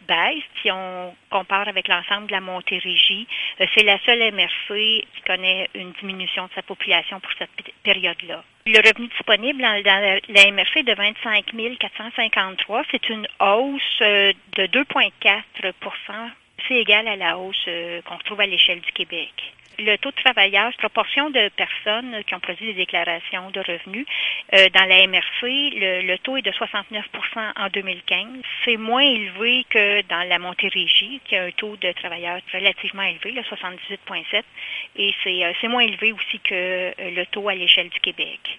baisse. Si on compare avec l'ensemble de la Montérégie, c'est la seule MRC qui connaît une diminution de sa population pour cette période-là. Le revenu disponible dans la MRC de 25 453, c'est une hausse de 2,4 %. C'est égal à la hausse qu'on retrouve à l'échelle du Québec. Le taux de travaillage, proportion de personnes qui ont produit des déclarations de revenus, dans la MRC, le taux est de 69 % en 2015. C'est moins élevé que dans la Montérégie, qui a un taux de travailleurs relativement élevé, le 78,7 %, et c'est moins élevé aussi que le taux à l'échelle du Québec.